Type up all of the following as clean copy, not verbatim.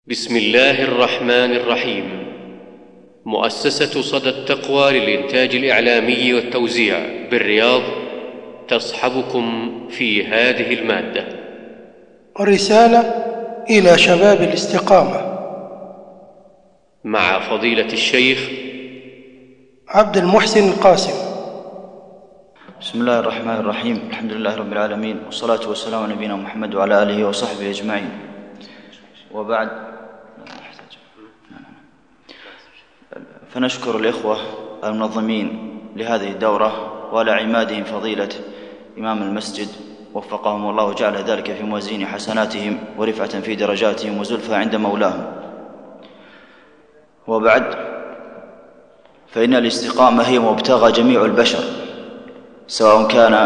بسم الله الرحمن الرحيم. مؤسسة صدى التقوى للإنتاج الإعلامي والتوزيع بالرياض تصحبكم في هذه المادة. رسالة إلى شباب الاستقامة مع فضيلة الشيخ عبد المحسن القاسم. بسم الله الرحمن الرحيم. الحمد لله رب العالمين، والصلاة والسلام على نبينا محمد وعلى آله وصحبه أجمعين، وبعد. فنشكر الإخوة المنظمين لهذه الدورة وعلى عمادهم فضيلة إمام المسجد وفقهم الله وجعل ذلك في موازين حسناتهم ورفعة في درجاتهم وزلفى عند مولاهم. وبعد، فإن الاستقامة هي مبتغى جميع البشر، سواء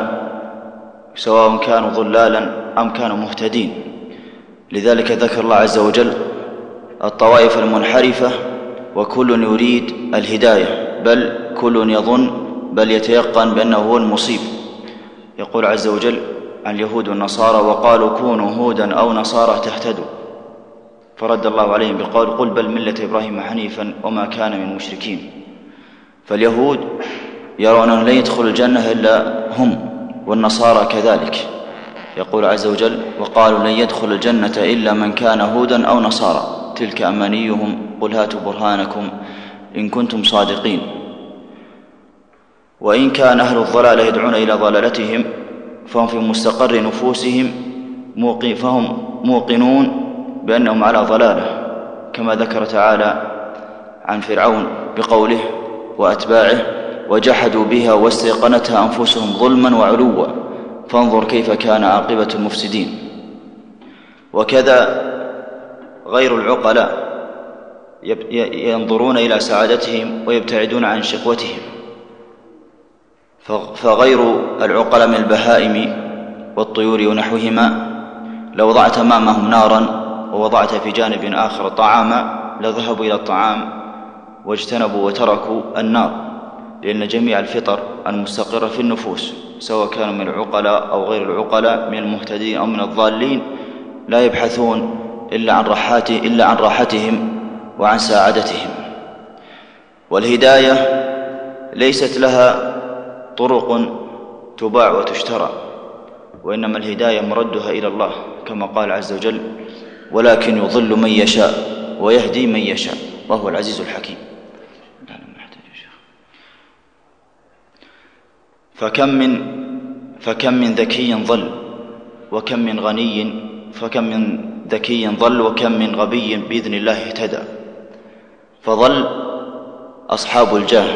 كانوا ضلالا أم كانوا مهتدين. لذلك ذكر الله عز وجل الطوائف المنحرفة وكل يريد الهداية، بل كل يظن بل يتيقن بأنه هو المصيب. يقول عز وجل عن اليهود والنصارى: وقالوا كونوا هودا أو نصارى تهتدوا. فرد الله عليهم بقول: قل بل ملة إبراهيم حنيفا وما كان من المشركين. فاليهود يرون أن لن يدخل الجنة إلا هم، والنصارى كذلك. يقول عز وجل: وقالوا لن يدخل الجنة إلا من كان هودا أو نصارى تلك أمانيهم قل هاتوا برهانكم إن كنتم صادقين. وإن كان أهل الضلال يدعون إلى ضلالتهم فهم في مستقر نفوسهم فهم موقنون بأنهم على ضلالة، كما ذكر تعالى عن فرعون بقوله: وأتباعه وجحدوا بها واستيقنتها أنفسهم ظلما وعلوا فانظر كيف كان عاقبة المفسدين. وكذا غير العقلاء ينظرون إلى سعادتهم ويبتعدون عن شقوتهم. فغير العقلاء من البهائم والطيور ونحوهما لو وضعت أمامهم نارا ووضعت في جانب آخر طعاما لذهبوا إلى الطعام واجتنبوا وتركوا النار، لأن جميع الفطر المستقرة في النفوس سواء كانوا من العقلاء أو غير العقلاء، من المهتدين أو من الضالين، لا يبحثون إلا عن راحتهم وعن سعادتهم. والهداية ليست لها طرق تباع وتشترى، وإنما الهداية مردها إلى الله، كما قال عز وجل: ولكن يضل من يشاء ويهدي من يشاء وهو العزيز الحكيم. فكم من ذكي ضل وكم من غني، فكم من ذكي ضل وكم من غبي بإذن الله اهتدى. فضل أصحاب الجاه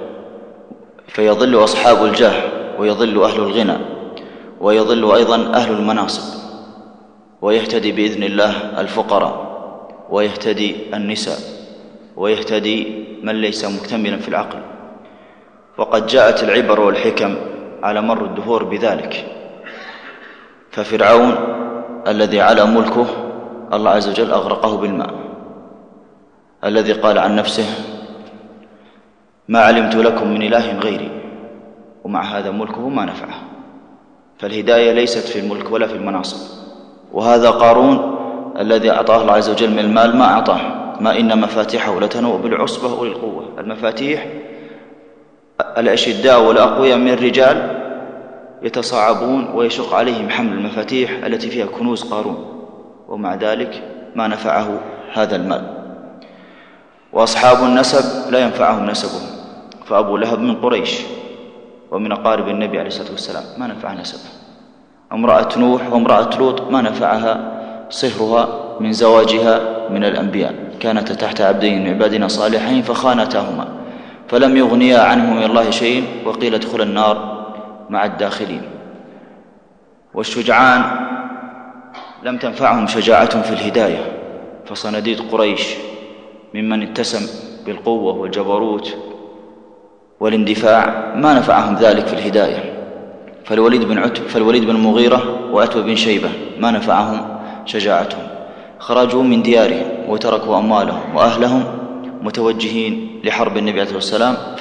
فيضل أصحاب الجاه ويضل أهل الغنى ويضل أيضا أهل المناصب، ويهتدي بإذن الله الفقراء ويهتدي النساء ويهتدي من ليس مكتملا في العقل. وقد جاءت العبر والحكم على مر الدهور بذلك. ففرعون الذي على ملكه الله عز وجل أغرقه بالماء، الذي قال عن نفسه: ما علمت لكم من إله غيري، ومع هذا ملكه ما نفعه. فالهداية ليست في الملك ولا في المناصب. وهذا قارون الذي أعطاه الله عز وجل من المال ما أعطاه: ما إن مفاتيحه لتنوء بالعصبة أولي القوة. المفاتيح الأشداء والأقوياء من الرجال يتصاعبون ويشق عليهم حمل المفاتيح التي فيها كنوز قارون، ومع ذلك ما نفعه هذا المال. وأصحاب النسب لا ينفعهم نسبهم، فأبو لهب من قريش ومن أقارب النبي عليه الصلاة والسلام ما نفع نسبه. امرأة نوح وامرأة لوط ما نفعها صهرها من زواجها من الأنبياء، كانت تحت عبدين من عبادنا صالحين فخانتاهما فلم يغنيا عنهم من الله شيء وقيل ادخل النار مع الداخلين. والشجعان لم تنفعهم شجاعتهم في الهداية، فصناديد قريش ممن اتسم بالقوة والجبروت والاندفاع ما نفعهم ذلك في الهداية. فالوليد بن المغيرة وعتبة بن شيبة ما نفعهم شجاعتهم، خرجوا من ديارهم وتركوا أموالهم وأهلهم متوجهين لحرب النبي عليه الصلاة والسلام،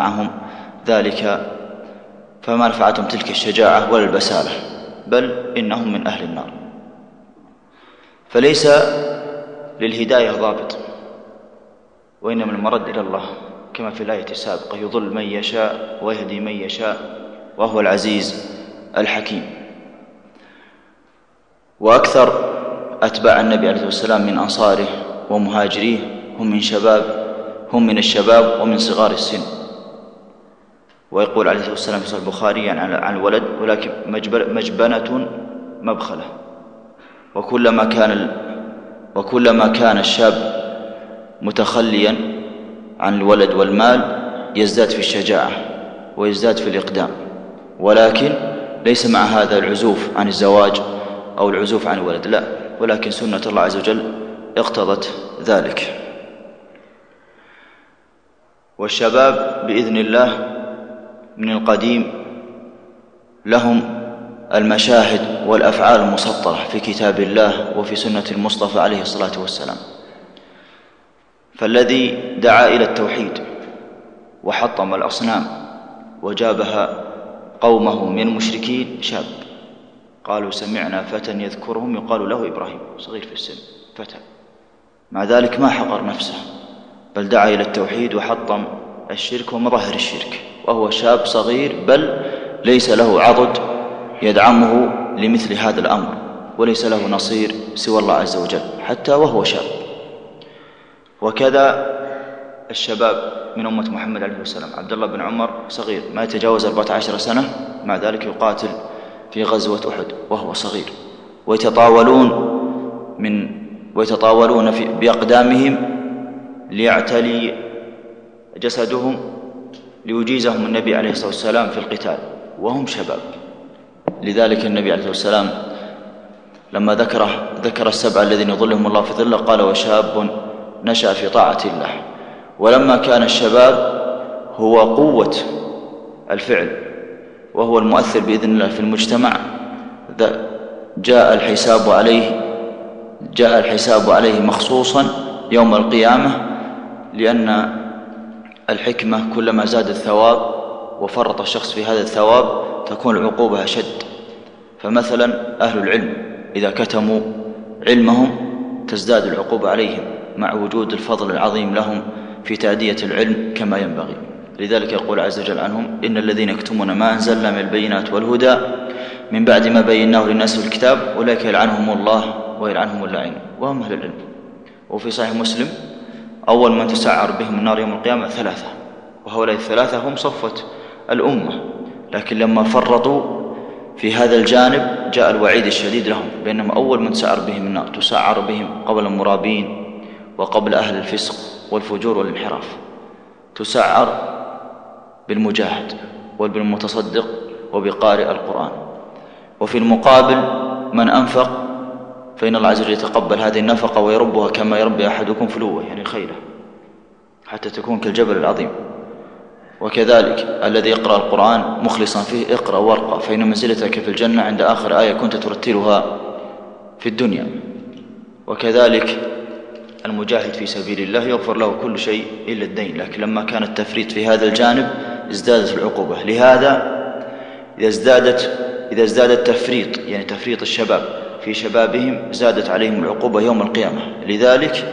فما نفعتهم تلك الشجاعة ولا البسالة، بل إنهم من أهل النار. فليس للهداية ضابط، وإنما المرد إلى الله كما في الآية السابقة: يضل من يشاء ويهدي من يشاء وهو العزيز الحكيم. وأكثر أتباع النبي عليه الصلاة والسلام من أنصاره ومهاجريه هم من الشباب ومن صغار السن. ويقول عليه الصلاة والسلام في صحيح البخاري يعني عن الولد: ولكن مجبنة مبخلة. وكلما كان الشاب متخليا عن الولد والمال يزداد في الشجاعة ويزداد في الإقدام، ولكن ليس مع هذا العزوف عن الزواج أو العزوف عن الولد، لا، ولكن سنة الله عز وجل اقتضت ذلك. والشباب بإذن الله من القديم لهم المشاهد والأفعال المسطرة في كتاب الله وفي سنة المصطفى عليه الصلاة والسلام. فالذي دعا إلى التوحيد وحطم الأصنام وجابها قومه من المشركين شاب، قالوا: سمعنا فتى يذكرهم يقال له إبراهيم، صغير في السن، فتى، مع ذلك ما حقر نفسه، بل دعا إلى التوحيد وحطم الشرك ومظاهر الشرك، وهو شاب صغير، بل ليس له عضد يدعمه لمثل هذا الأمر، وليس له نصير سوى الله عز وجل حتى وهو شاب. وكذا الشباب من أمة محمد عليه السلام، عبد الله بن عمر صغير ما يتجاوز 14 سنة، مع ذلك يقاتل في غزوة أحد وهو صغير، ويتطاولون بأقدامهم ليعتلي جسدهم ليجيزهم النبي عليه الصلاة والسلام في القتال وهم شباب. لذلك النبي عليه الصلاة والسلام لما ذكر السبعة الذين يظلهم الله في ظله قال: وشاب نشأ في طاعة الله. ولما كان الشباب هو قوة الفعل وهو المؤثر بإذن الله في المجتمع، جاء الحساب عليه مخصوصا يوم القيامة، لأن الحكمة كلما زاد الثواب وفرط الشخص في هذا الثواب تكون العقوبة أشد. فمثلا أهل العلم إذا كتموا علمهم تزداد العقوبة عليهم مع وجود الفضل العظيم لهم في تأدية العلم كما ينبغي. لذلك يقول عز وجل عنهم: إن الذين يكتمون ما أنزلنا من البينات والهدى من بعد ما بيناه للناس في الكتاب أولئك يلعنهم الله ويلعنهم اللاعنون وهم أهل العلم. وفي صحيح مسلم: أول من تسعر بهم النار يوم القيامة 3، وهؤلاء 3 هم صفوة الأمة، لكن لما فرطوا في هذا الجانب جاء الوعيد الشديد لهم، بأنهم أول من تسعر بهم النار، تسعر بهم قبل المرابين وقبل أهل الفسق والفجور والانحراف، تسعر بالمجاهد وبالمتصدق وبقارئ القرآن. وفي المقابل من أنفق فإن الله عز وجل يتقبل هذه النفقة ويربها كما يربي أحدكم فلوه، يعني خيله، حتى تكون كالجبل العظيم. وكذلك الذي يقرأ القرآن مخلصا فيه اقرأ وارقى فإن منزلتك في الجنة عند آخر آية كنت ترتلها في الدنيا. وكذلك المجاهد في سبيل الله يغفر له كل شيء إلا الدين، لكن لما كان التفريط في هذا الجانب ازدادت العقوبة. لهذا إذا ازداد التفريط، يعني تفريط الشباب في شبابهم، زادت عليهم العقوبة يوم القيامة. لذلك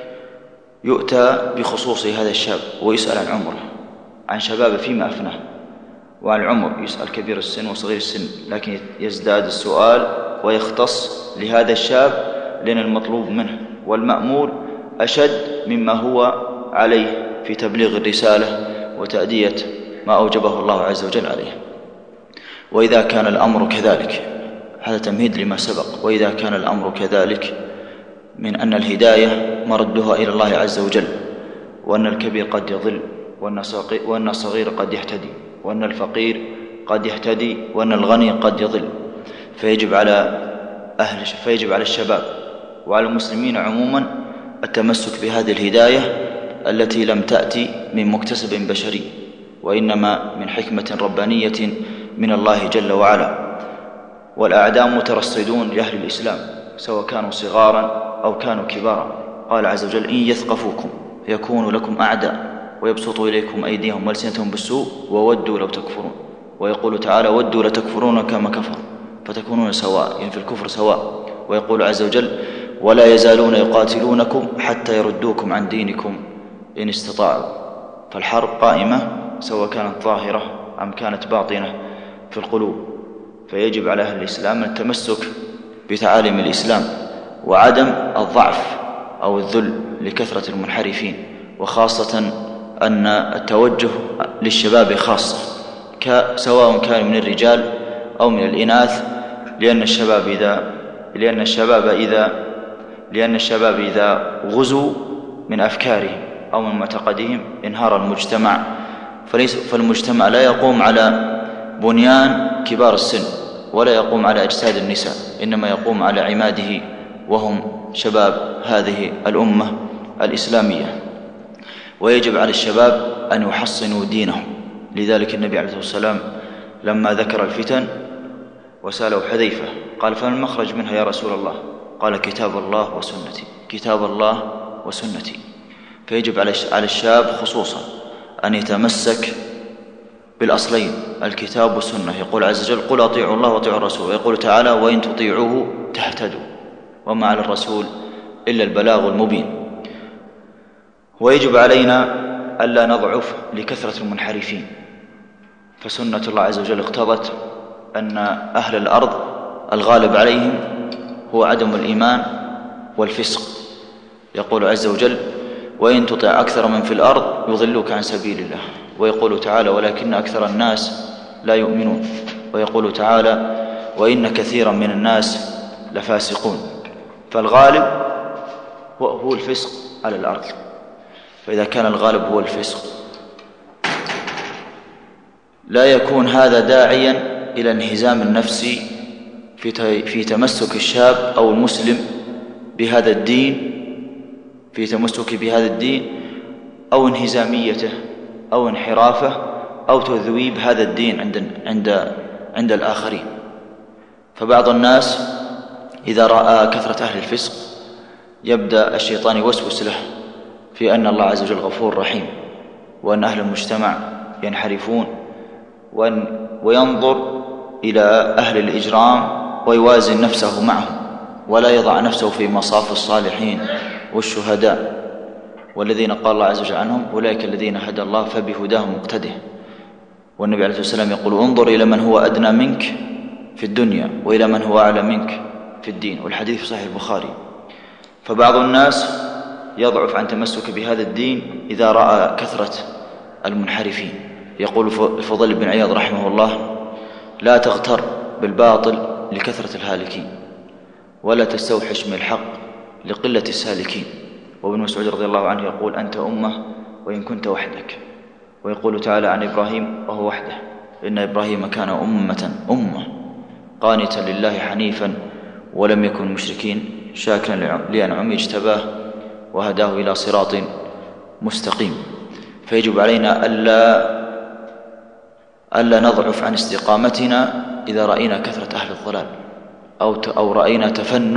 يؤتى بخصوص هذا الشاب ويسأل عن عمره، عن شبابه فيما أفناه، وعن العمر يسأل كبير السن وصغير السن، لكن يزداد السؤال ويختص لهذا الشاب، لأن المطلوب منه والمأمول أشد مما هو عليه في تبليغ الرسالة وتأدية ما أوجبه الله عز وجل عليه. وإذا كان الأمر كذلك، هذا تمهيد لما سبق، وإذا كان الأمر كذلك من أن الهداية مردها إلى الله عز وجل، وأن الكبير قد يضل، وأن الصغير قد يهتدي، وأن الفقير قد يهتدي، وأن الغني قد يضل، فيجب على الشباب وعلى المسلمين عموما التمسك بهذه الهداية التي لم تأتي من مكتسب بشري، وإنما من حكمة ربانية من الله جل وعلا. والأعداء مترصدون لأهل الإسلام سواء كانوا صغارا أو كانوا كبارا. قال عز وجل: إن يثقفوكم يكونوا لكم أعداء ويبسطوا إليكم أيديهم وألسنتهم بالسوء وودوا لو تكفرون. ويقول تعالى: ودوا لتكفرون كما كفروا فتكونون سواء، يعني في الكفر سواء. ويقول عز وجل: ولا يزالون يقاتلونكم حتى يردوكم عن دينكم إن استطاعوا. فالحرب قائمة سواء كانت ظاهرة أم كانت باطنة في القلوب، فيجب على أهل الإسلام التمسك بتعاليم الإسلام وعدم الضعف أو الذل لكثرة المنحرفين، وخاصة أن التوجه للشباب خاصة سواء كان من الرجال أو من الإناث، لأن الشباب إذا غزوا من أفكارهم أو من معتقدهم انهار المجتمع. فالمجتمع لا يقوم على بنيان كبار السن ولا يقوم على أجساد النساء، إنما يقوم على عماده وهم شباب هذه الأمة الإسلامية. ويجب على الشباب أن يحصنوا دينهم. لذلك النبي عليه الصلاة والسلام لما ذكر الفتن وسأله حذيفة قال: فما المخرج منها يا رسول الله؟ قال: كتاب الله وسنتي، كتاب الله وسنتي. فيجب على الشاب خصوصا أن يتمسك بالأصلين الكتاب والسنة. يقول عز وجل: قل أطيعوا الله وأطيعوا الرسول. ويقول تعالى: وإن تطيعوه تهتدوا وما على الرسول إلا البلاغ المبين. ويجب علينا ألا نضعف لكثرة المنحرفين، فسنة الله عز وجل اقتضت أن أهل الأرض الغالب عليهم هو عدم الإيمان والفسق. يقول عز وجل: وإن تطع أكثر من في الأرض يضلوك عن سبيل الله. ويقول تعالى: ولكن أكثر الناس لا يؤمنون. ويقول تعالى: وإن كثيرا من الناس لفاسقون. فالغالب هو الفسق على الأرض، فإذا كان الغالب هو الفسق لا يكون هذا داعيا إلى انهزام النفس في تمسك الشاب أو المسلم بهذا الدين، في تمسك بهذا الدين، أو انهزاميته أو انحرافه أو تذويب هذا الدين عند الآخرين. فبعض الناس إذا رأى كثرة أهل الفسق يبدأ الشيطان يوسوس له في أن الله عز وجل غفور رحيم، وأن أهل المجتمع ينحرفون، وينظر إلى أهل الإجرام ويوازن نفسه معهم، ولا يضع نفسه في مصاف الصالحين والشهداء والذين قال الله عز وجل عنهم: أولئك الذين هدى الله فبهداه مقتده. والنبي عليه الصلاة والسلام يقول: انظر إلى من هو أدنى منك في الدنيا وإلى من هو أعلى منك في الدين. والحديث في صحيح البخاري. فبعض الناس يضعف عن تمسك بهذا الدين إذا رأى كثرة المنحرفين. يقول الفضيل بن عياض رحمه الله: لا تغتر بالباطل لكثرة الهالكين، ولا تستوحش من الحق لقلة السالكين. وابن مسعود رضي الله عنه يقول: أنت أمة وإن كنت وحدك. ويقول تعالى عن إبراهيم وهو وحده: إن إبراهيم كان أمة قانتا لله حنيفا ولم يكن مشركين شاكرا لأنعمه اجتباه وهداه إلى صراط مستقيم. فيجب علينا ألا نضعف عن استقامتنا إذا رأينا كثرة أهل الضلال أو رأينا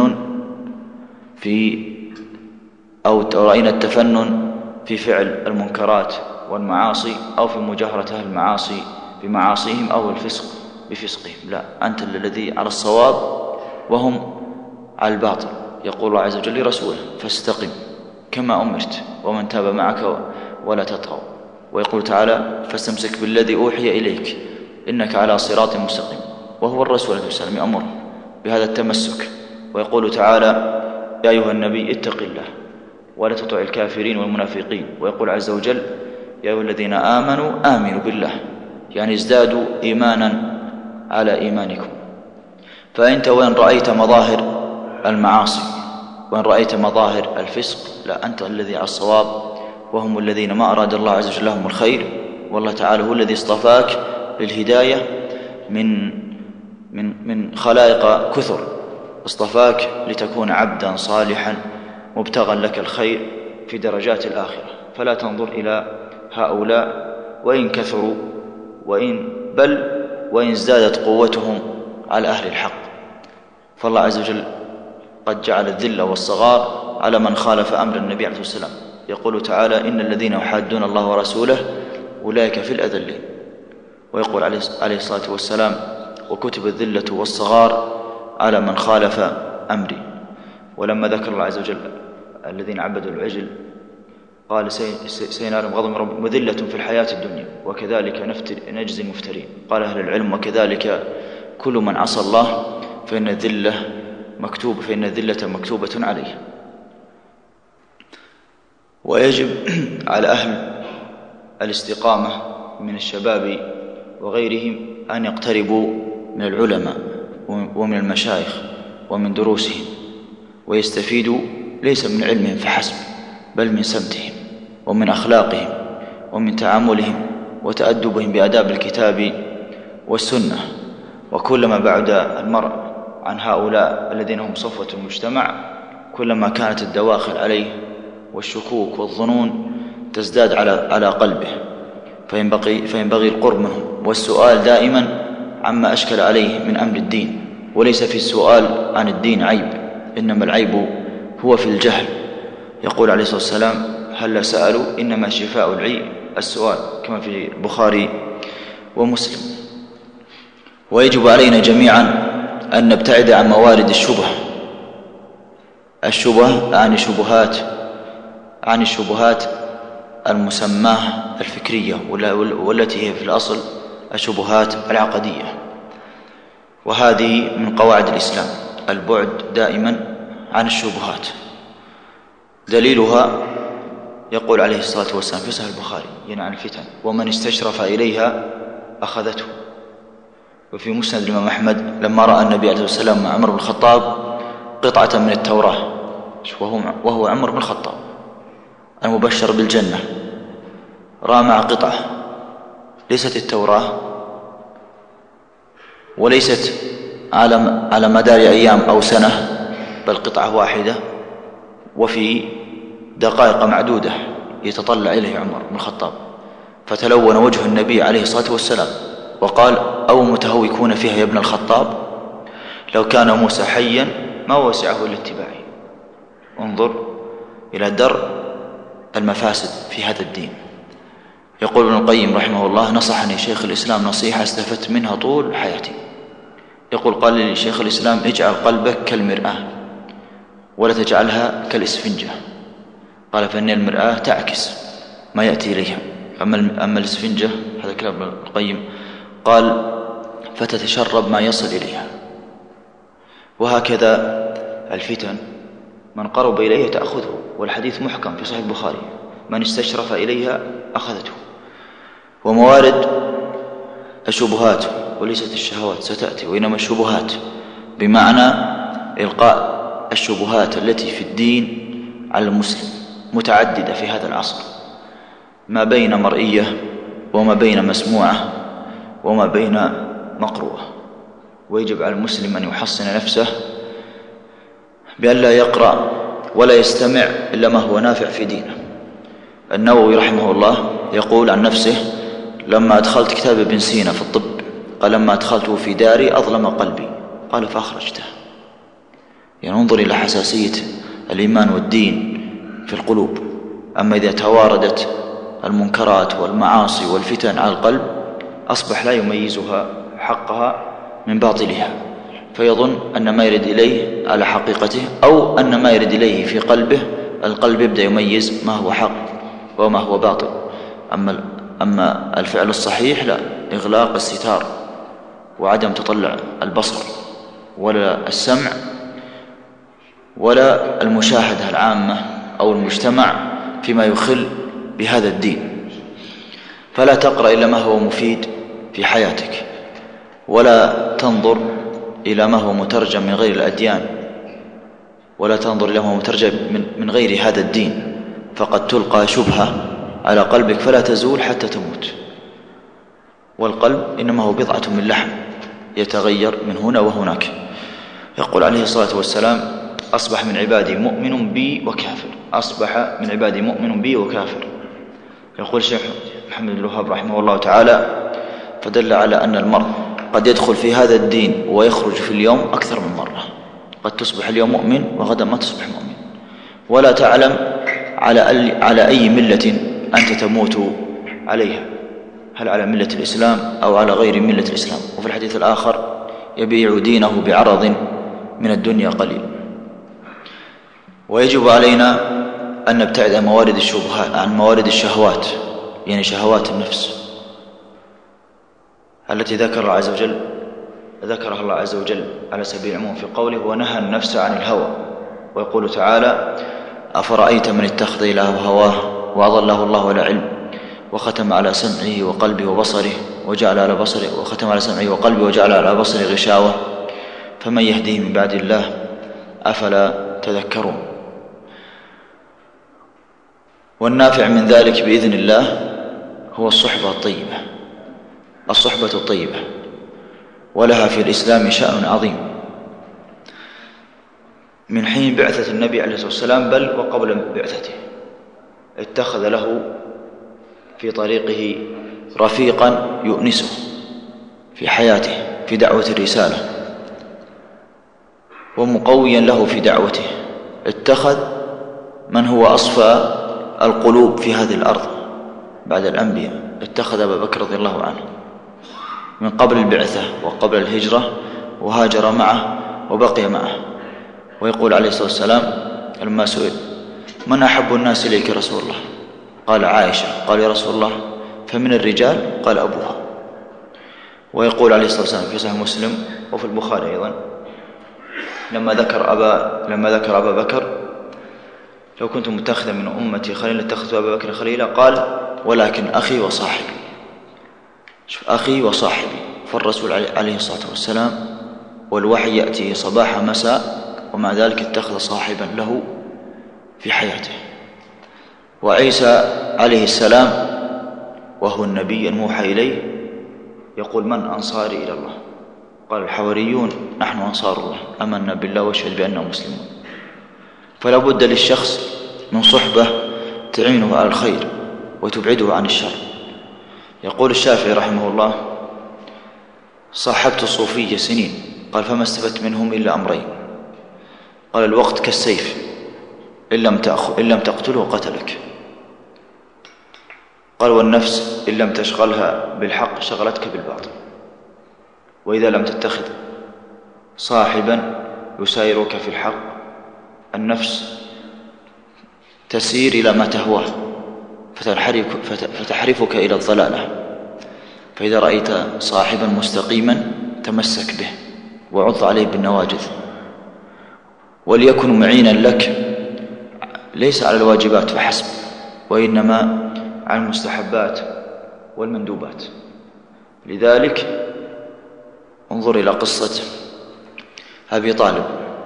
التفنن في فعل المنكرات والمعاصي، أو في مجاهرة أهل المعاصي بمعاصيهم أو الفسق بفسقهم. لا، أنت الذي على الصواب وهم على الباطل. يقول الله عز وجل لرسوله: فاستقم كما أمرت ومن تاب معك ولا تطغوا. ويقول تعالى: فاستمسك بالذي أوحي إليك إنك على صراط مستقيم. وهو الرسول عليه الصلاة والسلام يأمر بهذا التمسك. ويقول تعالى: يا أيها النبي اتق الله ولا تطع الكافرين والمنافقين. ويقول عز وجل: يا أيها الذين آمنوا بالله، يعني ازدادوا إيمانا على إيمانكم. فأنت وإن رأيت مظاهر المعاصي وإن رأيت مظاهر الفسق، لا، أنت الذي على الصواب وهم الذين ما أراد الله عز وجل لهم الخير. والله تعالى هو الذي اصطفاك للهداية من خلائق كثر، اصطفاك لتكون عبدا صالحا مبتغا لك الخير في درجات الآخرة. فلا تنظر إلى هؤلاء وإن كثروا وإن ازدادت قوتهم على أهل الحق. فالله عز وجل قد جعل الذل والصغار على من خالف أمر النبي عليه الصلاة والسلام. يقول تعالى: إن الذين يحادون الله ورسوله أولئك في الأذلين. ويقول عليه الصلاة والسلام: وكتب الذلة والصغار على من خالف أمري. ولما ذكر الله عز وجل الذين عبدوا العجل قال سينالهم غضب من ربهم وذلة في الحياة الدنيا وكذلك نجزي المفترين. قال أهل العلم وكذلك كل من عصى الله فإن الذلة مكتوبة عليه. ويجب على أهل الاستقامة من الشباب وغيرهم أن يقتربوا من العلماء ومن المشايخ ومن دروسهم ويستفيدوا ليس من علمهم فحسب بل من سمتهم ومن أخلاقهم ومن تعاملهم وتأدبهم بآداب الكتاب والسنة. وكلما بعد المرء عن هؤلاء الذين هم صفوة المجتمع كلما كانت الدواخل عليه والشكوك والظنون تزداد على قلبه، فينبغي القرب منهم والسؤال دائما عما أشكل عليه من أمر الدين. وليس في السؤال عن الدين عيب، إنما العيب هو في الجهل. يقول عليه الصلاة والسلام هل سألوا إنما شفاء العي السؤال، كما في البخاري ومسلم. ويجب علينا جميعا أن نبتعد عن موارد الشبهة عن الشبهات المسماة الفكرية والتي هي في الأصل الشبهات العقدية. وهذه من قواعد الإسلام البعد دائما عن الشبهات. دليلها يقول عليه الصلاة والسلام في صحيح البخاري عن الفتن ومن استشرف إليها أخذته. وفي مسند الإمام أحمد لما رأى النبي عليه الصلاة والسلام مع عمر بن الخطاب قطعة من التوراة وهو عمر بن الخطاب المبشر بالجنة، رأى مع قطعة ليست التوراة وليست على مدار أيام أو سنة بل قطعة واحدة وفي دقائق معدودة يتطلع إليه عمر بن الخطاب، فتلون وجه النبي عليه الصلاة والسلام وقال أو متهوكون فيها يا ابن الخطاب لو كان موسى حيا ما وسعه إلا اتباعي. انظر إلى درء المفاسد في هذا الدين. يقول ابن القيم رحمه الله نصحني شيخ الإسلام نصيحة استفدت منها طول حياتي. يقول قال لي شيخ الإسلام اجعل قلبك كالمرآة ولا تجعلها كالإسفنجة. قال فإن المرآة تعكس ما يأتي إليها، أما الإسفنجة هذا كلام ابن القيم قال فتتشرب ما يصل إليها. وهكذا الفتن من قرب إليها تأخذه، والحديث محكم في صحيح البخاري من استشرف إليها أخذته. وموارد الشبهات وليست الشهوات ستأتي، وإنما الشبهات بمعنى إلقاء الشبهات التي في الدين على المسلم متعددة في هذا العصر، ما بين مرئية وما بين مسموعة وما بين مقروءة. ويجب على المسلم أن يحصن نفسه بأن لا يقرأ ولا يستمع إلا ما هو نافع في دينه. النووي رحمه الله يقول عن نفسه لما أدخلت كتاب ابن سينا في الطب قال لما أدخلته في داري أظلم قلبي قال فأخرجته. انظر إلى حساسية الإيمان والدين في القلوب. أما إذا تواردت المنكرات والمعاصي والفتن على القلب أصبح لا يميزها حقها من باطلها، فيظن أن ما يرد إليه على حقيقته أو أن ما يرد إليه في قلبه القلب يبدأ يميز ما هو حق وما هو باطل. أما الفعل الصحيح لا، إغلاق الستار وعدم تطلع البصر ولا السمع ولا المشاهدة العامة أو المجتمع فيما يخل بهذا الدين. فلا تقرأ إلا ما هو مفيد في حياتك، ولا تنظر إلى ما هو مترجم من غير الأديان، ولا تنظر إلى ما هو مترجم من غير هذا الدين، فقد تلقى شبهة على قلبك فلا تزول حتى تموت. والقلب إنما هو بضعة من لحم يتغير من هنا وهناك. يقول عليه الصلاة والسلام أصبح من عبادي مؤمن بي وكافر، أصبح من عبادي مؤمن بي وكافر. يقول الشيخ محمد بن الوهاب رحمه الله تعالى فدل على أن المرء قد يدخل في هذا الدين ويخرج في اليوم أكثر من مرة. قد تصبح اليوم مؤمن وغدا ما تصبح مؤمن، ولا تعلم على أي ملة أنت تموت عليها، هل على ملة الإسلام أو على غير ملة الإسلام. وفي الحديث الآخر يبيع دينه بعرض من الدنيا قليل. ويجب علينا أن نبتعد عن موارد الشبهات، عن موارد الشهوات، يعني شهوات النفس التي ذكرها الله عز وجل على سبيل العموم في قوله: ونهى النفس عن الهوى. ويقول تعالى: أفرأيت من اتخذ إلهه هواه وأضله الله على علم وختم على سمعه وقلبه وبصره وجعل على بصره غشاوة فمن يهديه من بعد الله أفلا تذكرون. والنافع من ذلك بإذن الله هو الصحبة الطيبة، ولها في الإسلام شأن عظيم من حين بعثة النبي عليه الصلاة والسلام، بل وقبل بعثته اتخذ له في طريقه رفيقا يؤنسه في حياته في دعوة الرسالة ومقويا له في دعوته. اتخذ من هو أصفى القلوب في هذه الأرض بعد الأنبياء، اتخذ أبا بكر رضي الله عنه من قبل البعثة وقبل الهجرة، وهاجر معه وبقي معه. ويقول عليه الصلاة والسلام لما سئل: من أحب الناس إليك يا رسول الله؟ قال: عائشة. قال: يا رسول الله فمن الرجال؟ قال: أبوها. ويقول عليه الصلاة والسلام في صحيح مسلم وفي البخاري أيضا لما ذكر أبا بكر: لو كنت متخذا من أمتي خليلا اتخذت أبا بكر خليلا. قال: ولكن أخي وصاحبي. شوف، أخي وصاحبي. فالرسول عليه الصلاة والسلام والوحي يأتي صباح مساء، ومع ذلك اتخذ صاحبا له في حياته. وعيسى عليه السلام وهو النبي الموحى إليه يقول: من أنصاري إلى الله؟ قال الحواريون: نحن أنصار الله، آمنا بالله واشهد بأننا مسلمون. فلا بد للشخص من صحبة تعينه على الخير وتبعده عن الشر. يقول الشافعي رحمه الله: صاحبت الصوفية سنين. قال: فما استفدت منهم إلا أمرين. قال: الوقت كالسيف، إن لم تقتله قتلك. قال: والنفس إن لم تشغلها بالحق شغلتك بالباطل. وإذا لم تتخذ صاحبا يسايرك في الحق النفس تسير إلى ما تهواه فتحرفك إلى الضلالة. فإذا رأيت صاحبا مستقيما تمسك به وعض عليه بالنواجذ، وليكن معينا لك ليس على الواجبات فحسب، وإنما على المستحبات والمندوبات. لذلك انظر إلى قصة أبي طالب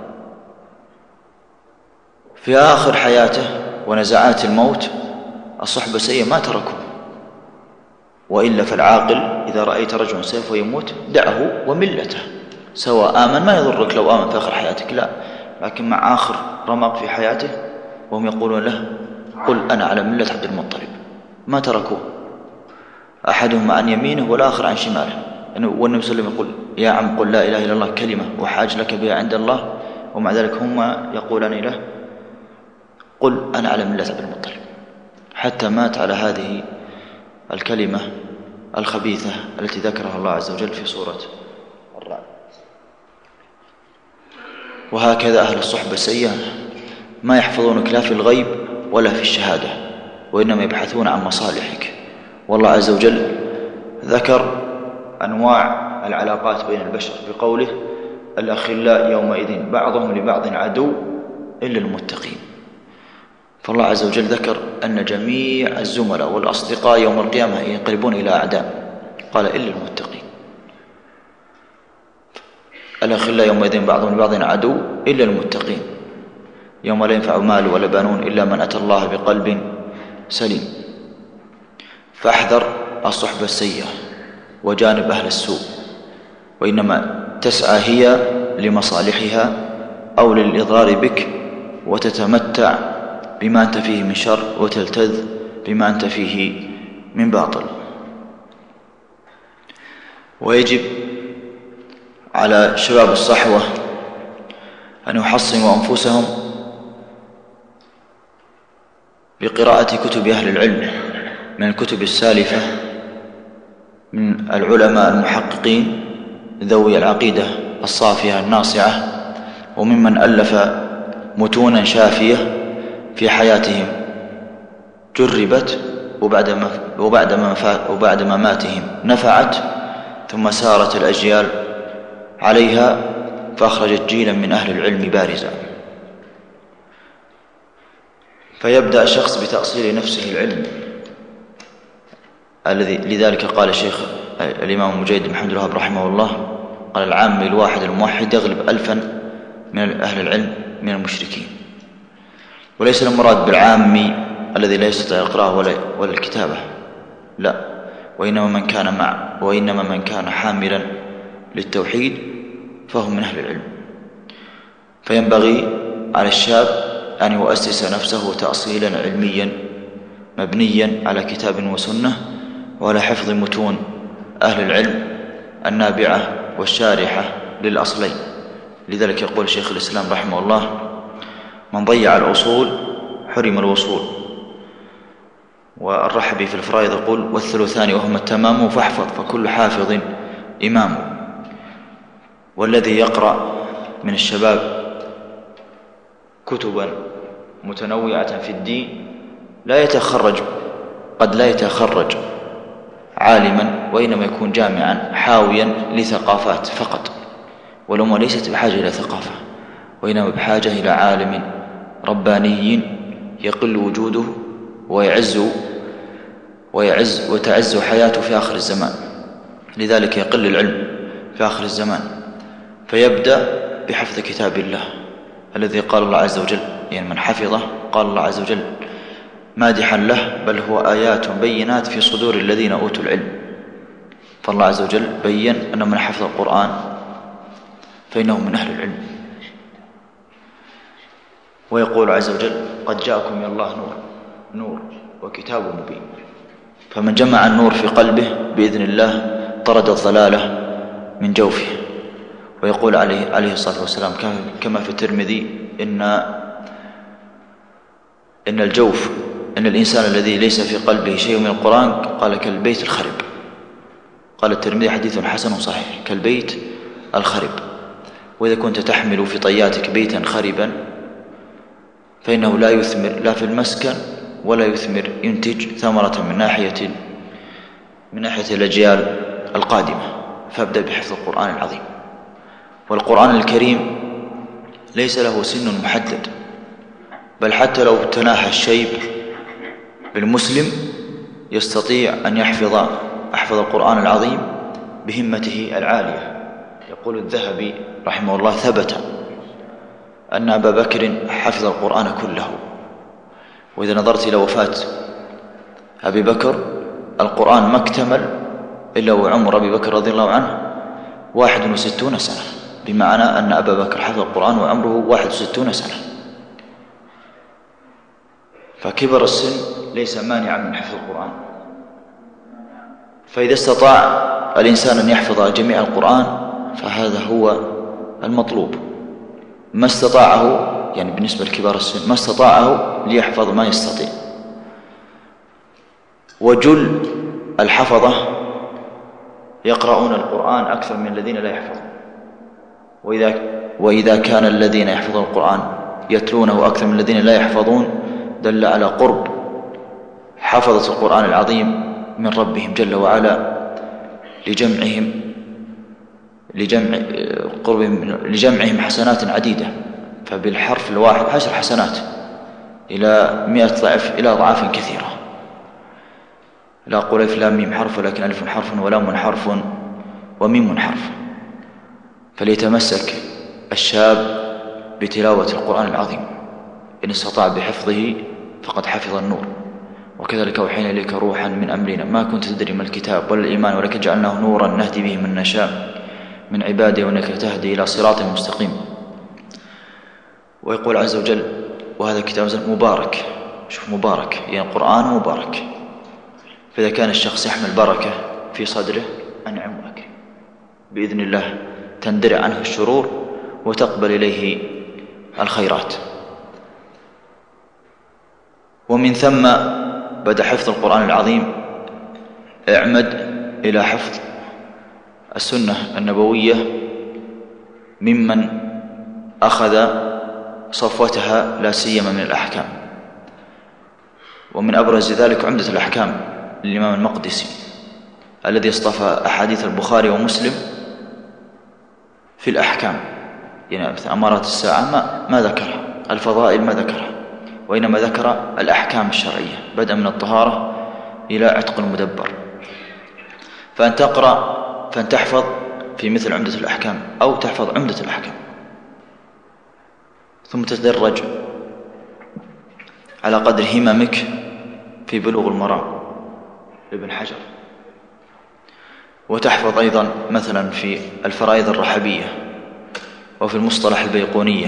في آخر حياته ونزعات الموت. الصحبة السيئة ما تركوا، وإلا فالعاقل إذا رأيت رجلا سيف يموت دعه وملته، سواء آمن ما يضرك لو آمن في آخر حياتك، لا، لكن مع آخر رمق في حياته وهم يقولون له: قل أنا على ملة عبد المطلب، ما تركوه، أحدهم عن يمينه والآخر عن شماله. والنبي صلى الله عليه وسلم يقول: يا عم قل لا إله إلا الله كلمة وحاج لك بها عند الله، ومع ذلك هم يقولان له: قل أنا على ملة عبد المطلب، حتى مات على هذه الكلمة الخبيثة التي ذكرها الله عز وجل في سورة الرعد. وهكذا أهل الصحبة السيئة ما يحفظونك لا في الغيب ولا في الشهادة، وإنما يبحثون عن مصالحك. والله عز وجل ذكر أنواع العلاقات بين البشر بقوله: الأخلاء يومئذ بعضهم لبعض عدو إلا المتقين. فالله عز وجل ذكر أن جميع الزملاء والأصدقاء يوم القيامة ينقلبون إلى أعداء، قال: إلا المتقين. الأخلاء يومئذ بعضهم لبعض عدو إلا المتقين، يوم لا ينفع مال ولا بنون إلا من أتى الله بقلب سليم. فاحذر الصحبة السيئة وجانب أهل السوء، وإنما تسعى هي لمصالحها أو للإضرار بك، وتتمتع بما أنت فيه من شر وتلتذ بما أنت فيه من باطل. ويجب على شباب الصحوة أن يحصنوا أنفسهم بقراءة كتب أهل العلم من الكتب السالفة من العلماء المحققين ذوي العقيدة الصافية الناصعة، وممن ألف متونا شافية في حياتهم جربت وبعد مماتهم نفعت، ثم سارت الأجيال عليها فأخرجت جيلا من أهل العلم بارزا. فيبدأ الشخص بتأصيل نفسه العلم لذلك قال الشيخ الإمام المجيد محمد الوهاب رحمه الله قال: العام الواحد الموحد يغلب 1000 من أهل العلم من المشركين. وليس المراد بالعامي الذي لا يستطيع القراءة ولا الكتابة، لا، وإنما من كان حاملا للتوحيد فهو من أهل العلم. فينبغي على الشاب أن يؤسس نفسه تأصيلا علميا مبنيا على كتاب وسنة وعلى حفظ متون أهل العلم النابعة والشارحة للأصلين. لذلك يقول شيخ الإسلام رحمه الله: من ضيع الأصول حرم الوصول. والرحبي في الفرائض يقول: والثلثان وهما التمام فاحفظ فكل حافظ إمام. والذي يقرأ من الشباب كتبا متنوعة في الدين قد لا يتخرج عالما، وإنما يكون جامعا حاويا لثقافات فقط، والأمة ليست بحاجة إلى ثقافة، وإنما بحاجة إلى عالم رباني يقل وجوده وتعز حياته في آخر الزمان. لذلك يقل العلم في آخر الزمان، فيبدأ بحفظ كتاب الله الذي قال الله عز وجل، يعني من حفظه قال الله عز وجل مادحا له: بل هو آيات بينات في صدور الذين أوتوا العلم. فالله عز وجل بيّن أن من حفظ القرآن فإنه من أهل العلم. ويقول عز وجل: قد جاءكم من الله نور وكتاب مبين. فمن جمع النور في قلبه بإذن الله طرد الضلالة من جوفه. ويقول عليه الصلاة والسلام كما في الترمذي: إن الإنسان الذي ليس في قلبه شيء من القرآن قال كالبيت الخرب. قال الترمذي: حديث حسن صحيح، كالبيت الخرب. وإذا كنت تحمل في طياتك بيتا خربا فإنه لا يثمر لا في المسكن ولا ينتج ثمرة من ناحية الأجيال القادمة. فابدأ بحفظ القرآن العظيم. والقرآن الكريم ليس له سن محدد، بل حتى لو تناهى الشيب بالمسلم يستطيع أن يحفظ القرآن العظيم بهمته العالية. يقول الذهبي رحمه الله: ثبت أن أبا بكر حفظ القرآن كله. وإذا نظرت إلى وفاة أبي بكر القرآن ما اكتمل إلا وعمر أبي بكر رضي الله عنه 61 سنة، بمعنى أن أبا بكر حفظ القرآن وعمره 61 سنة. فكبر السن ليس مانعا من حفظ القرآن. فإذا استطاع الإنسان أن يحفظ جميع القرآن فهذا هو المطلوب. ما استطاعه، يعني بالنسبة لكبار السن، ما استطاعه ليحفظ ما يستطيع. وجل الحفظة يقرؤون القرآن أكثر من الذين لا يحفظون. وإذا كان الذين يحفظون القرآن يتلونه أكثر من الذين لا يحفظون دل على قرب حفظة القرآن العظيم من ربهم جل وعلا لجمعهم حسنات عديدة. فبالحرف الواحد 10 حسنات إلى 100 ضعف، إلى أضعاف كثيرة. لا أقول ألف لام ميم حرف، ولكن ألف حرف ولام حرف وميم حرف. فليتمسك الشاب بتلاوة القرآن العظيم، إن استطاع بحفظه فقد حفظ النور. وكذلك أوحينا إليك روحا من أمرنا ما كنت تدري ما الكتاب ولا الإيمان ولكن جعلناه نورا نهدي به من نشاء من عباده وإنك تهدي إلى صراط مستقيم. ويقول عز وجل: وهذا الكتاب مبارك. شوف، مبارك يعني القرآن مبارك. فإذا كان الشخص يحمل بركة في صدره أنعم لك بإذن الله، تندرع عنه الشرور وتقبل إليه الخيرات. ومن ثم بدأ حفظ القرآن العظيم اعمد إلى حفظ السنة النبوية ممن أخذ صفوتها لا سيما من الأحكام. ومن أبرز ذلك عمدة الأحكام للإمام المقدسي الذي اصطفى أحاديث البخاري ومسلم في الأحكام، يعني أمارات الساعة ما ذكرها، الفضائل ما ذكرها، وإنما ذكر الأحكام الشرعية بدءا من الطهارة إلى عتق المدبر. فأن تقرأ فأن تحفظ في مثل عمدة الأحكام أو تحفظ عمدة الأحكام، ثم تتدرج على قدر هممك في بلوغ المرام لابن حجر، وتحفظ أيضا مثلا في الفرائض الرحبية وفي المصطلح البيقونية،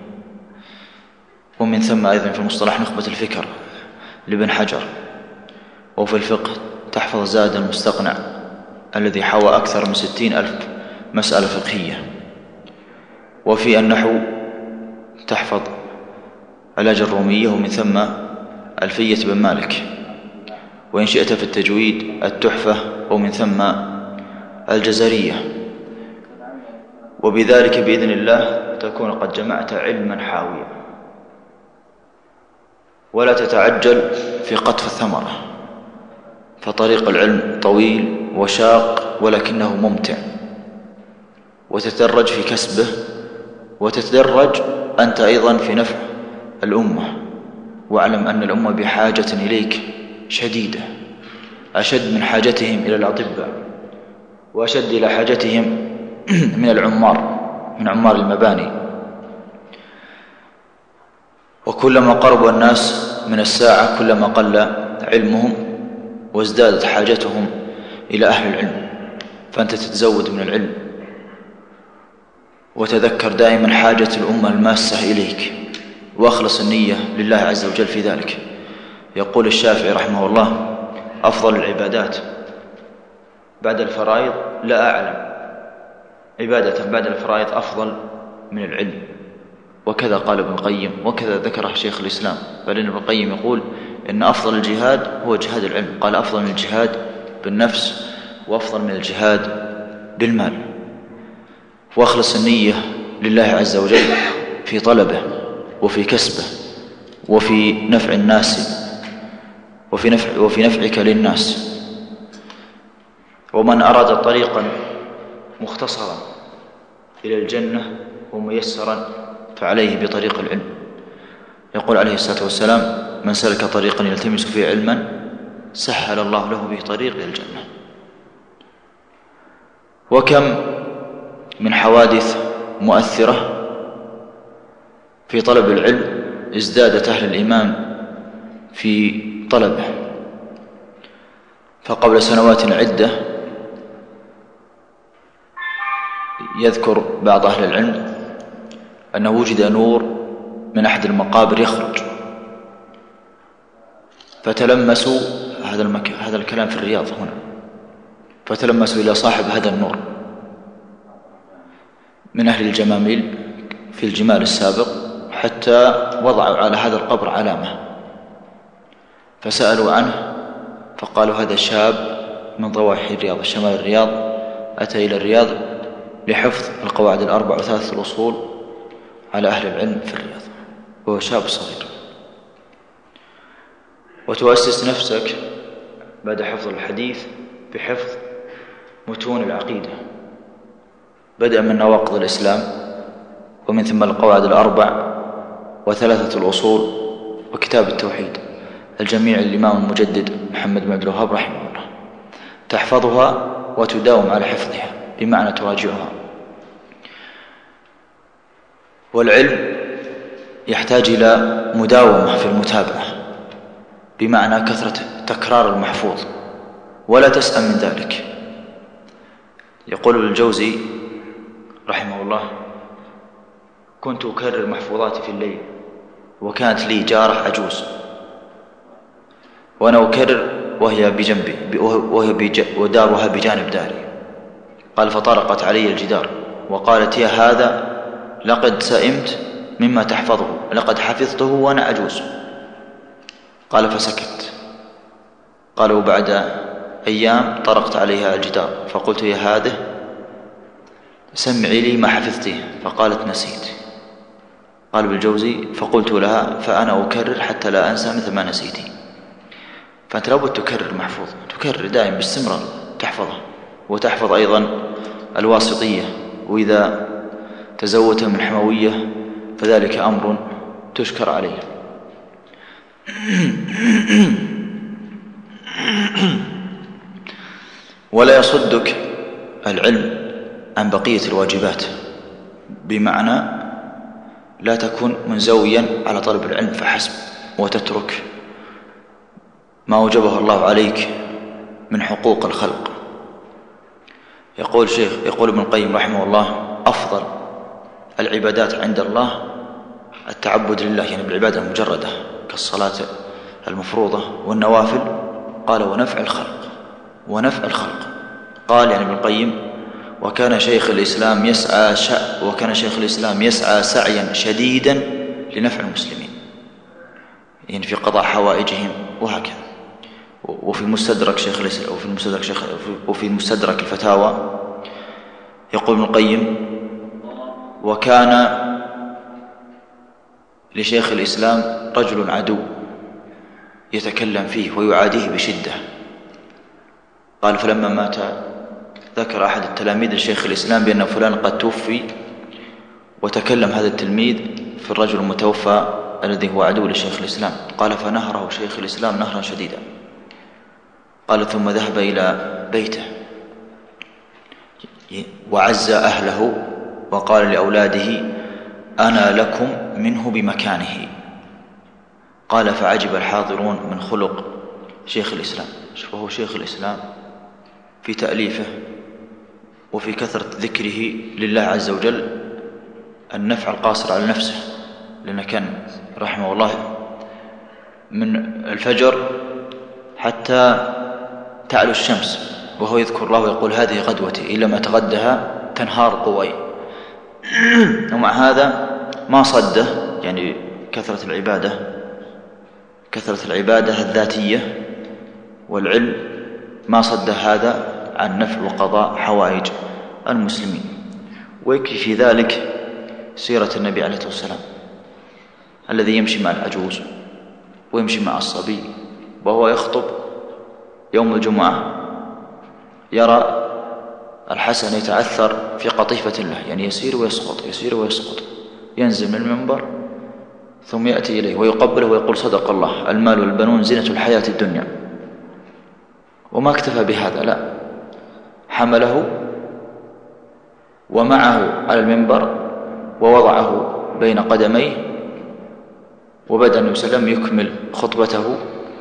ومن ثم أيضا في المصطلح نخبة الفكر لابن حجر، وفي الفقه تحفظ زاد المستقنع الذي حوى أكثر من 60,000 مسألة فقهية، وفي النحو تحفظ علاج الرومية ومن ثم ألفية بن مالك، وإن شئت في التجويد التحفة ومن ثم الجزرية. وبذلك بإذن الله تكون قد جمعت علما حاويا، ولا تتعجل في قطف الثمرة، فطريق العلم طويل وشاق ولكنه ممتع، وتتدرج في كسبه، وتتدرج أنت أيضا في نفع الأمة. واعلم أن الأمة بحاجة إليك شديدة، أشد من حاجتهم إلى الأطباء، وأشد إلى حاجتهم من العمار، من عمار المباني. وكلما قرب الناس من الساعة كلما قل علمهم وازدادت حاجتهم إلى أهل العلم، فأنت تتزود من العلم، وتذكر دائما حاجة الأمة الماسة إليك، وأخلص النية لله عز وجل في ذلك. يقول الشافعي رحمه الله: أفضل العبادات بعد الفرائض لا أعلم عبادة بعد الفرائض أفضل من العلم. وكذا قال ابن القيم، وكذا ذكره شيخ الإسلام، بل ابن القيم يقول إن أفضل الجهاد هو جهاد العلم، قال أفضل من الجهاد بالنفس وأفضل من الجهاد بالمال. واخلص النية لله عز وجل في طلبه وفي كسبه وفي نفع الناس وفي نفعك للناس. ومن أراد طريقا مختصرا إلى الجنة وميسرا فعليه بطريق العلم. يقول عليه الصلاة والسلام: من سلك طريقا يلتمس فيه علما سهل الله له به طريق إلى الجنة. وكم من حوادث مؤثرة في طلب العلم ازدادت أهل الإيمان في طلبه. فقبل سنوات عدة يذكر بعض أهل العلم أنه وجد نور من أحد المقابر يخرج، فتلمسوا هذا الكلام في الرياض هنا، فتلمسوا إلى صاحب هذا النور من أهل الجماميل في الجمال السابق، حتى وضعوا على هذا القبر علامة، فسألوا عنه فقالوا: هذا شاب من ضواحي الرياض، شمال الرياض، أتى إلى الرياض لحفظ القواعد الأربع وثلاثة الأصول على أهل العلم في الرياض، وهو شاب صغير. وتؤسس نفسك بعد حفظ الحديث بحفظ متون العقيدة، بدءا من نواقض الإسلام، ومن ثم القواعد الأربع وثلاثة الأصول وكتاب التوحيد، الجميع الإمام المجدد محمد بن عبد الوهاب رحمه الله. تحفظها وتداوم على حفظها، بمعنى تراجعها. والعلم يحتاج إلى مداومة في المتابعة، بمعنى كثرة تكرار المحفوظ، ولا تسأم من ذلك. يقول الجوزي رحمه الله: كنت أكرر محفوظاتي في الليل، وكانت لي جارة عجوز، وأنا أكرر وهي بجنبي، ودارها بجانب داري. قال: فطرقت علي الجدار وقالت: يا هذا لقد سئمت مما تحفظه، لقد حفظته وأنا عجوز. قال: فسكت. قال: وبعد أيام طرقت عليها الجدار فقلت: يا هذه سمعي لي ما حفظته، فقالت: نسيت. قال ابن الجوزي: فقلت لها: فأنا أكرر حتى لا أنسى مثل ما نسيتي. فأنت لابد تكرر محفوظ، تكرر دائما باستمرار تحفظه، وتحفظ أيضا الواسطية، وإذا تزودت من حموية فذلك أمر تشكر عليه. ولا يصدك العلم عن بقية الواجبات، بمعنى لا تكن منزويا على طلب العلم فحسب وتترك ما أوجبه الله عليك من حقوق الخلق. يقول ابن القيم رحمه الله: أفضل العبادات عند الله التعبد لله، يعني بالعبادة المجردة كالصلاة المفروضة والنوافل. قال: ونفع الخلق. قال يعني ابن القيم: وكان شيخ الإسلام يسعى سعيا شديدا لنفع المسلمين، يعني في قضاء حوائجهم وهكذا. وفي مستدرك شيخ الإسلام وفي مستدرك الفتاوى يقول ابن القيم: وكان لشيخ الإسلام رجل عدو يتكلم فيه ويعاديه بشدة. قال: فلما مات ذكر أحد التلاميذ لشيخ الإسلام بأن فلان قد توفي، وتكلم هذا التلميذ في الرجل المتوفى الذي هو عدو لشيخ الإسلام. قال: فنهره شيخ الإسلام نهرا شديدا. قال: ثم ذهب إلى بيته وعز أهله وقال لأولاده: أنا لكم منه بمكانه. قال: فعجب الحاضرون من خلق شيخ الإسلام. شوفه شيخ الإسلام في تأليفه وفي كثرة ذكره لله عز وجل النفع القاصر على نفسه، لأنه كان رحمه الله من الفجر حتى تعلو الشمس وهو يذكر الله ويقول: هذه غدوتي، إلا ما تغدها تنهار قوي. ومع هذا ما صده، يعني كثرة العبادة الذاتية والعلم ما صد هذا عن نفع وقضاء حوائج المسلمين. ويكفي في ذلك سيرة النبي عليه الصلاة والسلام الذي يمشي مع العجوز ويمشي مع الصبي وهو يخطب يوم الجمعة، يرى الحسن يتعثر في قطيفة له، يعني يسير ويسقط، ينزل من المنبر ثم يأتي إليه ويقبله ويقول: صدق الله، المال والبنون زينة الحياة الدنيا. وما اكتفى بهذا، لا، حمله ومعه على المنبر ووضعه بين قدميه، وبدأ النبي صلى الله عليه وسلم يكمل خطبته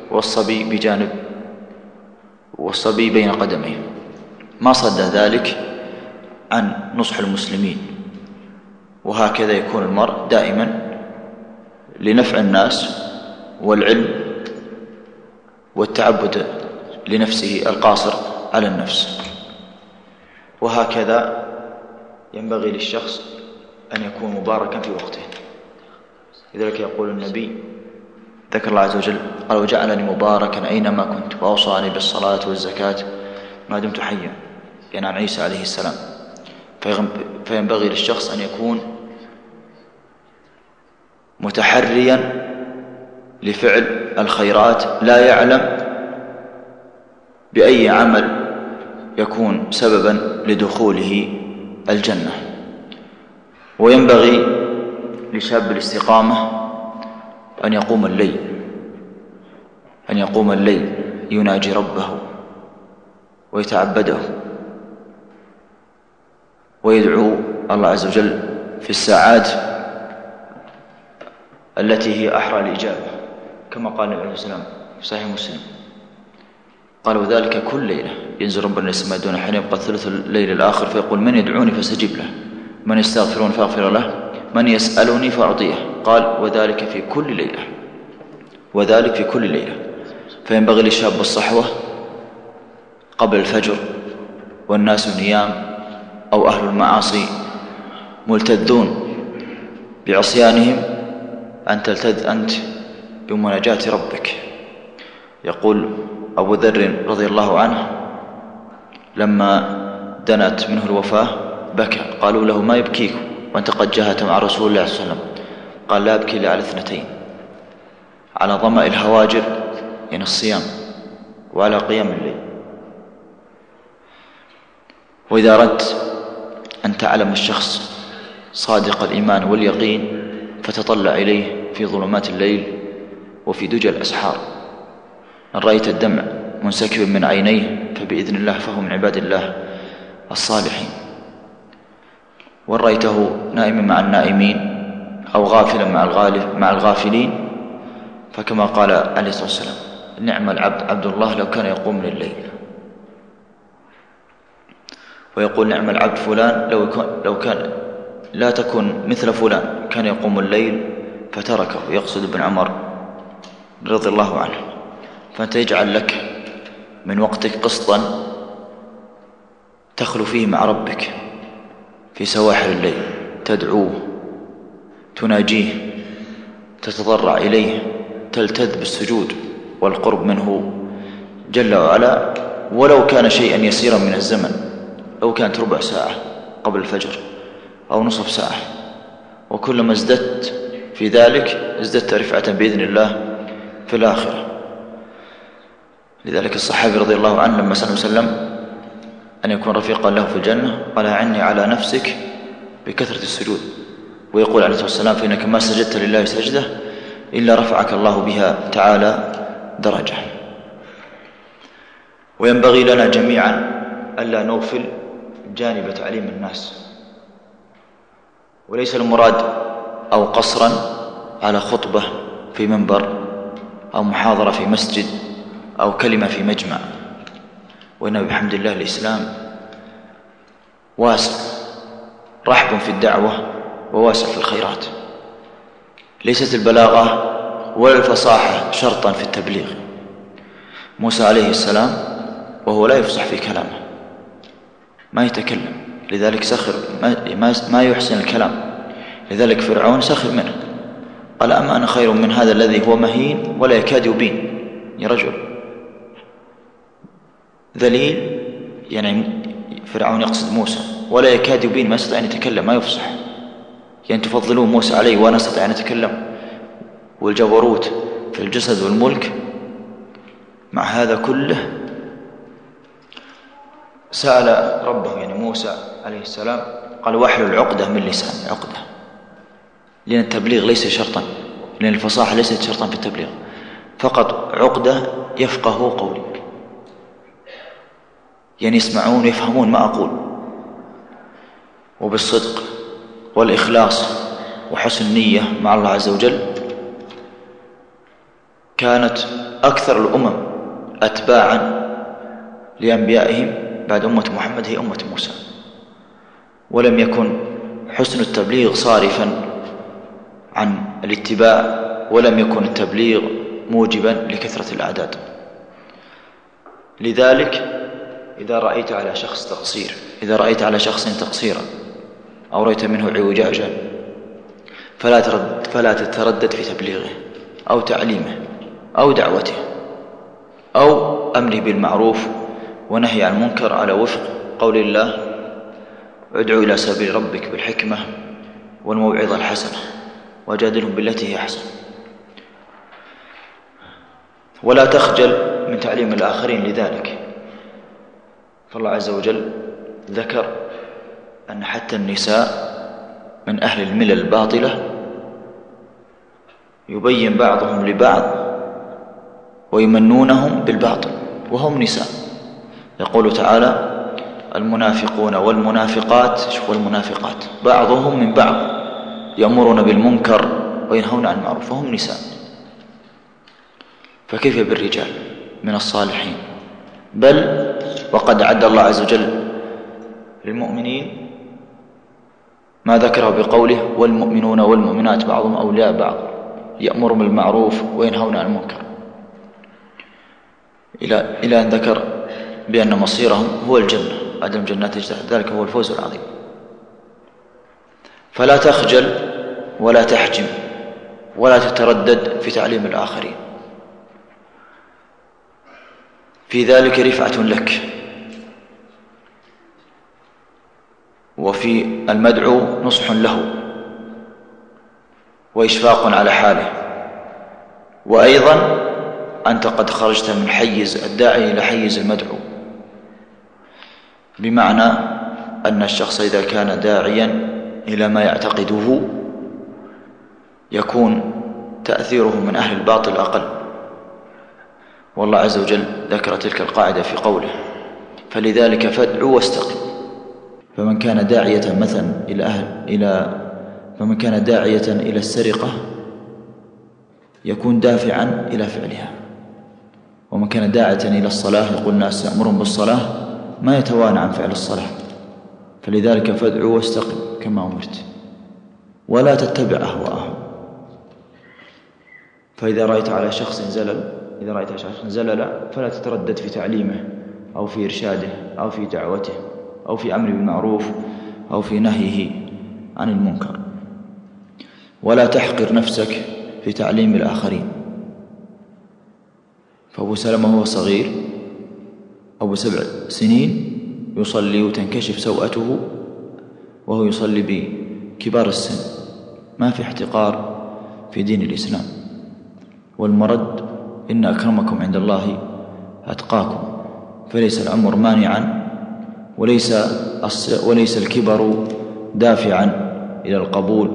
والصبي بين قدميه. ما صد ذلك عن نصح المسلمين. وهكذا يكون المرء دائما لنفع الناس والعلم والتعبد لنفسه القاصر على النفس. وهكذا ينبغي للشخص أن يكون مباركا في وقته. لذلك يقول النبي ذكر الله عز وجل: قال: وجعلني مباركا أينما كنت وأوصاني بالصلاة والزكاة ما دمت حيا، يعني عن عيسى عليه السلام. فينبغي للشخص أن يكون متحريا لفعل الخيرات، لا يعلم بأي عمل يكون سببا لدخوله الجنة. وينبغي لشاب الاستقامة أن يقوم الليل يناجي ربه ويتعبده ويدعو الله عز وجل في الساعات التي هي أحرى الإجابة، كما قال النبي عليه الصلاة والسلام في صحيح مسلم، قال: وذلك كل ليلة ينزل ربنا إلى السماء دون حين يبقى ثلث الليل الآخر فيقول: من يدعوني فاستجب له، من يستغفرون فاغفر له، من يسألني فأعطيه. قال: وذلك في كل ليلة. فينبغي للشاب الصحوة قبل الفجر والناس نيام أو أهل المعاصي ملتذون بعصيانهم أن تلتذ أنت بمناجاة ربك. يقول أبو ذر رضي الله عنه: لما دنت منه الوفاة بكى. قالوا له: ما يبكيك وأنت قد جاهدت مع رسول الله صلى الله عليه وسلم؟ قال لا أبكي إلا على 2: على ظمأ الهواجر يعني الصيام، وعلى قيام الليل. وإذا أردت أن تعلم الشخص صادق الإيمان واليقين فتطلع إليه في ظلمات الليل وفي دجى الأسحار. إن رأيت الدمع منسكب من عينيه فبإذن الله فهو من عباد الله الصالحين، وإن رأيته نائما مع النائمين أو غافلا مع الغافلين فكما قال عليه الصلاة والسلام: نعم العبد عبد الله لو كان يقوم من الليل. ويقول: نعم العبد فلان لو كان لا تكن مثل فلان كان يقوم الليل فتركه، يقصد ابن عمر رضي الله عنه. فأنت يجعل لك من وقتك قسطا تخلو فيه مع ربك في سواحل الليل، تدعوه، تناجيه، تتضرع إليه، تلتذ بالسجود والقرب منه جل وعلا، ولو كان شيئا يسيرا من الزمن، لو كانت ربع ساعة قبل الفجر أو نصف ساعة. وكلما ازددت في ذلك ازددت رفعة بإذن الله في الآخرة. لذلك الصحابي رضي الله عنه لما سأل وسلم أن يكون رفيقا له في الجنة قال: أعني على نفسك بكثرة السجود. ويقول عليه الصلاة والسلام: فإنك ما سجدت لله سجدة إلا رفعك الله بها تعالى درجة. وينبغي لنا جميعا ألا نغفل جانب تعليم الناس، وليس المراد أو قصرا على خطبة في منبر أو محاضرة في مسجد أو كلمة في مجمع، وإنما بحمد الله الإسلام واسع، رحب في الدعوة وواسع في الخيرات. ليست البلاغة ولا الفصاحة شرطا في التبليغ. موسى عليه السلام وهو لا يفصح في كلامه، ما يتكلم، لذلك سخر، ما يحسن الكلام، لذلك فرعون سخر منه، قال: أما أنا خير من هذا الذي هو مهين ولا يكاد يبين. يا رجل ذليل، يعني فرعون يقصد موسى، ولا يكاد يبين، ما يستطيع أن يتكلم، ما يفصح. يعني تفضلون موسى عليه وأنا أستطيع أن أتكلم، والجبروت في الجسد والملك. مع هذا كله سأل ربه يعني موسى عليه السلام قال: واحلل عقدة من لسان. عقدة، لأن التبليغ ليس شرطا، لأن الفصاحة ليست شرطا في التبليغ، فقط عقدة يفقه قولي، يعني يسمعون ويفهمون ما أقول. وبالصدق والإخلاص وحسن النية مع الله عز وجل كانت أكثر الأمم أتباعا لأنبيائهم بعد أمة محمد هي أمة موسى، ولم يكن حسن التبليغ صارفا عن الاتباع، ولم يكن التبليغ موجبا لكثرة الأعداد. لذلك إذا رأيت على شخص تقصير، إذا رأيت على شخص تقصيرا أو رأيت منه عوجاجا فلا تتردد في تبليغه أو تعليمه أو دعوته أو أمره بالمعروف ونهي عن المنكر على وفق قول الله: ادعو إلى سبيل ربك بالحكمة والموعظة الحسنة وجادلهم بالتي هي أحسن. ولا تخجل من تعليم الآخرين لذلك، فالله عز وجل ذكر أن حتى النساء من أهل الملل الباطلة يبين بعضهم لبعض ويمنونهم بالباطل وهم نساء. يقول تعالى: المنافقون والمنافقات والمنافقات بعضهم من بعض يأمرون بالمنكر وينهون عن المعروف وهم نساء. فكيف بالرجال من الصالحين؟ بل وقد أعد الله عز وجل للمؤمنين ما ذكره بقوله: والمؤمنون والمؤمنات بعضهم أولياء بعض يأمرون بالمعروف وينهون عن المنكر، إلى أن ذكر بأن مصيرهم هو الجنة، عدم جنات اجتهد، ذلك هو الفوز العظيم. فلا تخجل ولا تحجم ولا تتردد في تعليم الآخرين، في ذلك رفعة لك، وفي المدعو نصح له، وإشفاق على حاله. وأيضا أنت قد خرجت من حيز الداعي إلى حيز المدعو، بمعنى أن الشخص إذا كان داعيا إلى ما يعتقده يكون تأثيره من أهل الباطل أقل. والله عز وجل ذكر تلك القاعدة في قوله: فلذلك فادعوا واستقم. فمن كان داعية مثلا إلى السرقة يكون دافعا إلى فعلها، ومن كان داعية إلى الصلاة يقول الناس يأمرون بالصلاة ما يتوانى عن فعل الصلاة. فلذلك فادعوا واستقم كما أمرت ولا تتبع أهواءهم. فإذا رأيت على شخص زلل فلا تتردد في تعليمه أو في إرشاده أو في دعوته أو في أمر بالمعروف أو في نهيه عن المنكر، ولا تحقر نفسك في تعليم الآخرين. فأبو سلمة وهو صغير أبو 7 سنين يصلي وتنكشف سوءته وهو يصلي بكبار السن، ما في احتقار في دين الإسلام. والمرد: إن أكرمكم عند الله أتقاكم. فليس العمر مانعا وليس الكبر دافعا إلى القبول